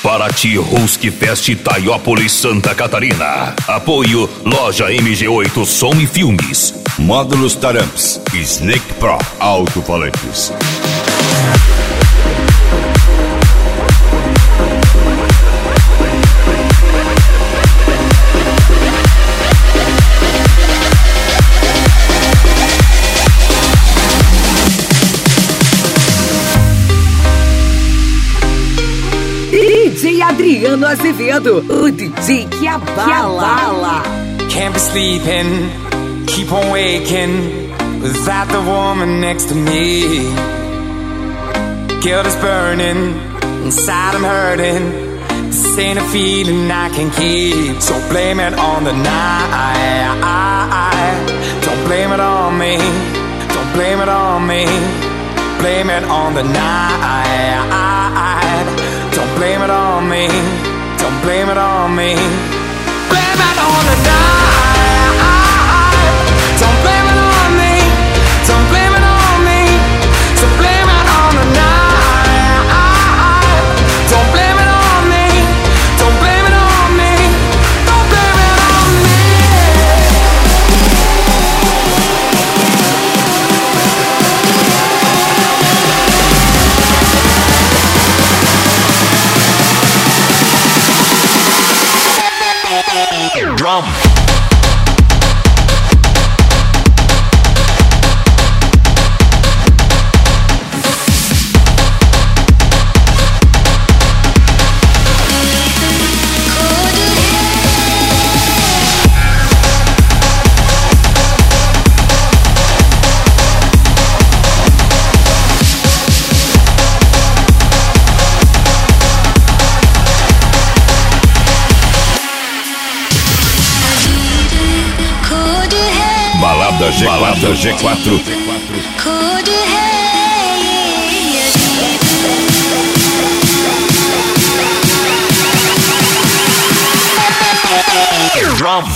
Paraty Husky Fest Itaiópolis, Santa Catarina. Apoio Loja MG8 Som e Filmes. Módulos Taramps, Snake Pro, alto-falantes. DJ Adriano Azevedo, o DJ que abala. Can't be sleeping, keep on waking without the woman next to me. Guilt is burning, inside I'm hurting. This ain't a feeling I can keep. So blame it on the night. Don't blame it on me. Don't blame it on me. Blame it on the night. Don't blame it on me. Don't blame it on me. Blame it on the night. Don't blame it on me. Don't blame it on me. So blame it on the night. Don't blame it on me. Don't blame it on me. Don't blame it on me. Drum. Balada G4. Drum.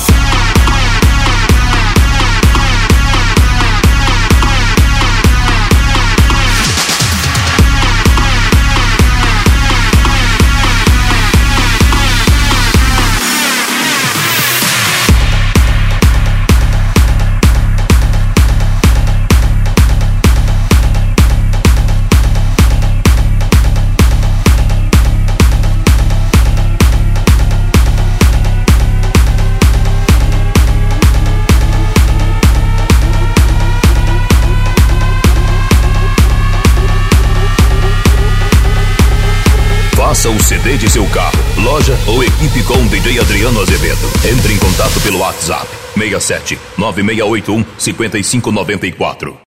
Faça o CD de seu carro, loja ou equipe com DJ Adriano Azevedo. Entre em contato pelo WhatsApp 67 9681 5594.